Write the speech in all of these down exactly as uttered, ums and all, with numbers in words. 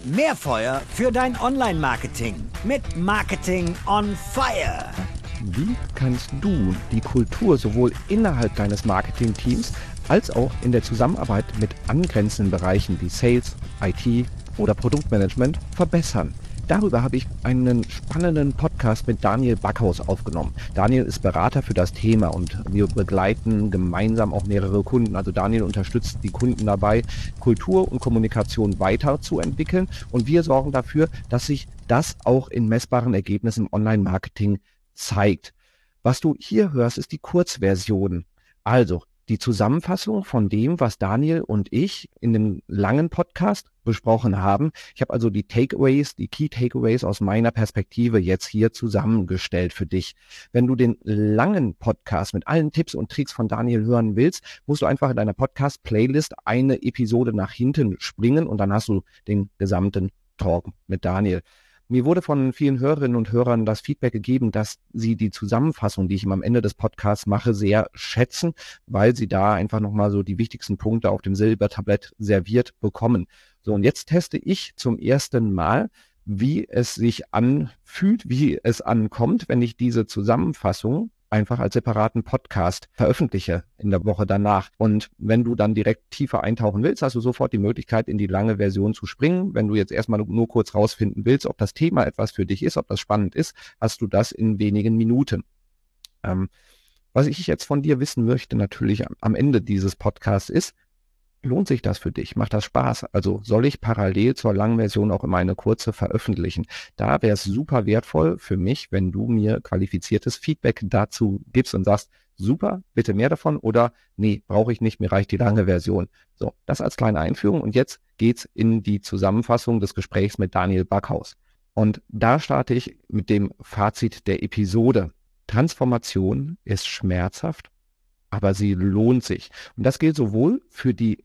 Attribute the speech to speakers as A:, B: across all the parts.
A: Mehr Feuer für dein Online-Marketing mit Marketing on Fire.
B: Wie kannst du die Kultur sowohl innerhalb deines Marketingteams als auch in der Zusammenarbeit mit angrenzenden Bereichen wie Sales, I T oder Produktmanagement verbessern? Darüber habe ich einen spannenden Podcast mit Daniel Backhaus aufgenommen. Daniel ist Berater für das Thema und wir begleiten gemeinsam auch mehrere Kunden. Also Daniel unterstützt die Kunden dabei, Kultur und Kommunikation weiterzuentwickeln und wir sorgen dafür, dass sich das auch in messbaren Ergebnissen im Online-Marketing zeigt. Was du hier hörst, ist die Kurzversion. Also die Zusammenfassung von dem, was Daniel und ich in dem langen Podcast besprochen haben. Ich habe also die Takeaways, die Key Takeaways aus meiner Perspektive jetzt hier zusammengestellt für dich. Wenn du den langen Podcast mit allen Tipps und Tricks von Daniel hören willst, musst du einfach in deiner Podcast-Playlist eine Episode nach hinten springen und dann hast du den gesamten Talk mit Daniel. Mir wurde von vielen Hörerinnen und Hörern das Feedback gegeben, dass sie die Zusammenfassung, die ich am Ende des Podcasts mache, sehr schätzen, weil sie da einfach nochmal so die wichtigsten Punkte auf dem Silbertablett serviert bekommen. So, und jetzt teste ich zum ersten Mal, wie es sich anfühlt, wie es ankommt, wenn ich diese Zusammenfassung einfach als separaten Podcast veröffentliche in der Woche danach. Und wenn du dann direkt tiefer eintauchen willst, hast du sofort die Möglichkeit, in die lange Version zu springen. Wenn du jetzt erstmal nur kurz rausfinden willst, ob das Thema etwas für dich ist, ob das spannend ist, hast du das in wenigen Minuten. Ähm, was ich jetzt von dir wissen möchte, natürlich am Ende dieses Podcasts ist, lohnt sich das für dich? Macht das Spaß? Also soll ich parallel zur langen Version auch immer eine kurze veröffentlichen? Da wäre es super wertvoll für mich, wenn du mir qualifiziertes Feedback dazu gibst und sagst, super, bitte mehr davon oder nee, brauche ich nicht, mir reicht die lange Version. So, das als kleine Einführung und jetzt geht's in die Zusammenfassung des Gesprächs mit Daniel Backhaus. Und da starte ich mit dem Fazit der Episode. Transformation ist schmerzhaft, aber sie lohnt sich. Und das gilt sowohl für die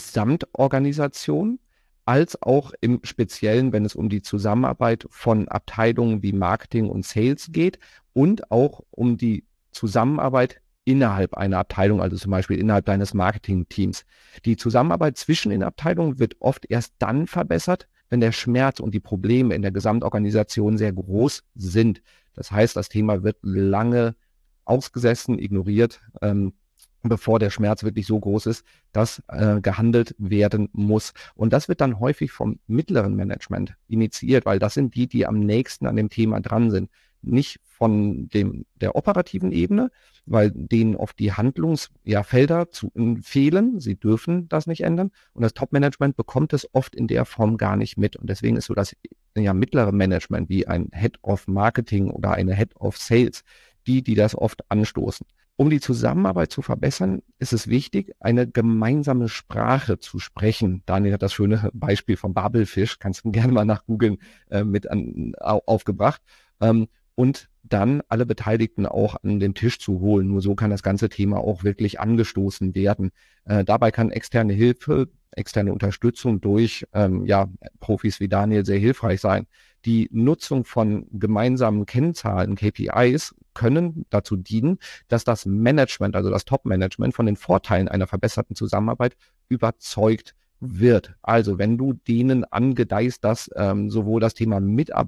B: Gesamtorganisation als auch im Speziellen, wenn es um die Zusammenarbeit von Abteilungen wie Marketing und Sales geht und auch um die Zusammenarbeit innerhalb einer Abteilung, also zum Beispiel innerhalb deines Marketingteams. Die Zusammenarbeit zwischen den Abteilungen wird oft erst dann verbessert, wenn der Schmerz und die Probleme in der Gesamtorganisation sehr groß sind. Das heißt, das Thema wird lange ausgesessen, ignoriert, ähm, bevor der Schmerz wirklich so groß ist, dass äh, gehandelt werden muss. Und das wird dann häufig vom mittleren Management initiiert, weil das sind die, die am nächsten an dem Thema dran sind. Nicht von dem der operativen Ebene, weil denen oft die Handlungsfelder ja, zu, äh, fehlen. Sie dürfen das nicht ändern. Und das Top-Management bekommt es oft in der Form gar nicht mit. Und deswegen ist so das ja, mittlere Management wie ein Head of Marketing oder eine Head of Sales, die, die das oft anstoßen. Um die Zusammenarbeit zu verbessern, ist es wichtig, eine gemeinsame Sprache zu sprechen. Daniel hat das schöne Beispiel vom Babelfisch, kannst du gerne mal nach googeln, äh, mit an, au, aufgebracht. Ähm, und dann alle Beteiligten auch an den Tisch zu holen. Nur so kann das ganze Thema auch wirklich angestoßen werden. Äh, dabei kann externe Hilfe, externe Unterstützung durch ähm, ja, Profis wie Daniel sehr hilfreich sein. Die Nutzung von gemeinsamen Kennzahlen, K P Is, können dazu dienen, dass das Management, also das Top-Management von den Vorteilen einer verbesserten Zusammenarbeit überzeugt wird. Also wenn du denen angedeihst, dass ähm, sowohl das Thema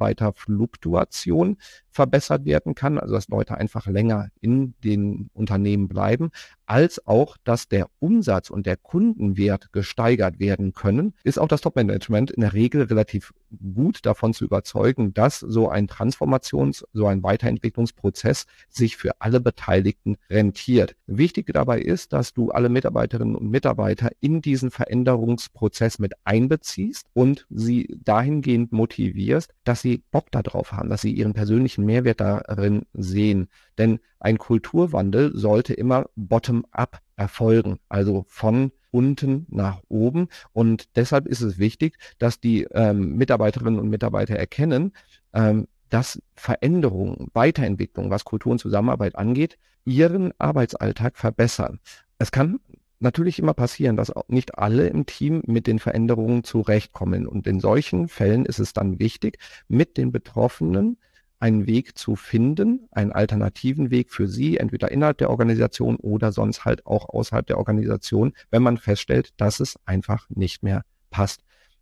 B: Mitarbeiterfluktuation verbessert werden kann, also dass Leute einfach länger in den Unternehmen bleiben, als auch, dass der Umsatz und der Kundenwert gesteigert werden können, ist auch das Top-Management in der Regel relativ gut davon zu überzeugen, dass so ein Transformations-, so ein Weiterentwicklungsprozess sich für alle Beteiligten rentiert. Wichtig dabei ist, dass du alle Mitarbeiterinnen und Mitarbeiter in diesen Veränderungsprozess mit einbeziehst und sie dahingehend motivierst, dass sie Bock darauf haben, dass sie ihren persönlichen Mehrwert darin sehen. Denn ein Kulturwandel sollte immer bottom-up erfolgen, also von unten nach oben. Und deshalb ist es wichtig, dass die ähm, Mitarbeiterinnen und Mitarbeiter erkennen, ähm, dass Veränderungen, Weiterentwicklung, was Kultur und Zusammenarbeit angeht, ihren Arbeitsalltag verbessern. Es kann natürlich immer passieren, dass auch nicht alle im Team mit den Veränderungen zurechtkommen. Und in solchen Fällen ist es dann wichtig, mit den Betroffenen einen Weg zu finden, einen alternativen Weg für sie, entweder innerhalb der Organisation oder sonst halt auch außerhalb der Organisation, wenn man feststellt, dass es einfach nicht mehr passt.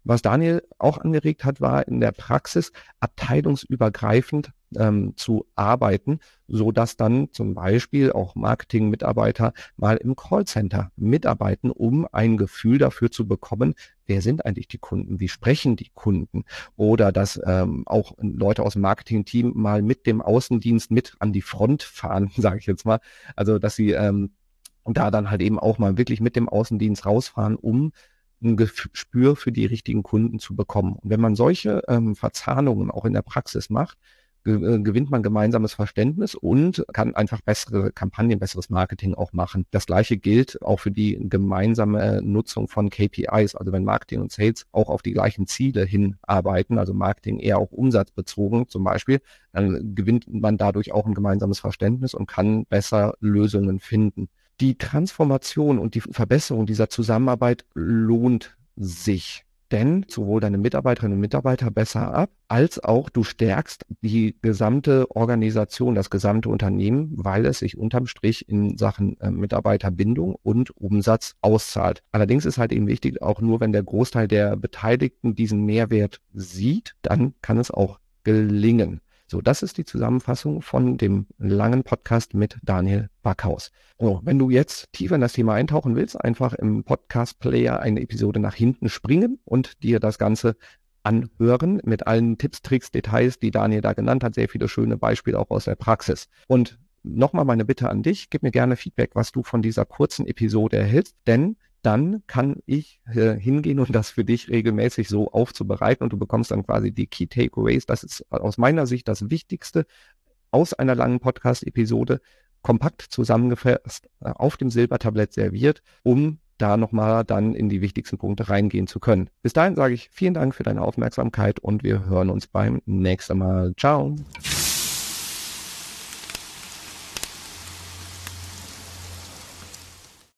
B: Was Daniel auch angeregt hat, war in der Praxis abteilungsübergreifend ähm, zu arbeiten, so dass dann zum Beispiel auch Marketing-Mitarbeiter mal im Callcenter mitarbeiten, um ein Gefühl dafür zu bekommen, wer sind eigentlich die Kunden, wie sprechen die Kunden, oder dass ähm, auch Leute aus dem Marketing-Team mal mit dem Außendienst mit an die Front fahren, sage ich jetzt mal, also dass sie ähm, da dann halt eben auch mal wirklich mit dem Außendienst rausfahren, um ein Gespür für die richtigen Kunden zu bekommen. Und wenn man solche ähm, Verzahnungen auch in der Praxis macht, ge- äh, gewinnt man gemeinsames Verständnis und kann einfach bessere Kampagnen, besseres Marketing auch machen. Das Gleiche gilt auch für die gemeinsame Nutzung von K P Is. Also wenn Marketing und Sales auch auf die gleichen Ziele hinarbeiten, also Marketing eher auch umsatzbezogen zum Beispiel, dann gewinnt man dadurch auch ein gemeinsames Verständnis und kann besser Lösungen finden. Die Transformation und die Verbesserung dieser Zusammenarbeit lohnt sich, denn sowohl deine Mitarbeiterinnen und Mitarbeiter besser ab, als auch du stärkst die gesamte Organisation, das gesamte Unternehmen, weil es sich unterm Strich in Sachen äh, Mitarbeiterbindung und Umsatz auszahlt. Allerdings ist halt eben wichtig, auch nur wenn der Großteil der Beteiligten diesen Mehrwert sieht, dann kann es auch gelingen. So, das ist die Zusammenfassung von dem langen Podcast mit Daniel Backhaus. So, wenn du jetzt tiefer in das Thema eintauchen willst, einfach im Podcast-Player eine Episode nach hinten springen und dir das Ganze anhören mit allen Tipps, Tricks, Details, die Daniel da genannt hat. Sehr viele schöne Beispiele auch aus der Praxis. Und nochmal meine Bitte an dich, gib mir gerne Feedback, was du von dieser kurzen Episode erhältst, denn dann kann ich äh, hingehen und das für dich regelmäßig so aufzubereiten und du bekommst dann quasi die Key Takeaways. Das ist aus meiner Sicht das Wichtigste aus einer langen Podcast-Episode, kompakt zusammengefasst, äh, auf dem Silbertablett serviert, um da nochmal dann in die wichtigsten Punkte reingehen zu können. Bis dahin sage ich vielen Dank für deine Aufmerksamkeit und wir hören uns beim nächsten Mal. Ciao!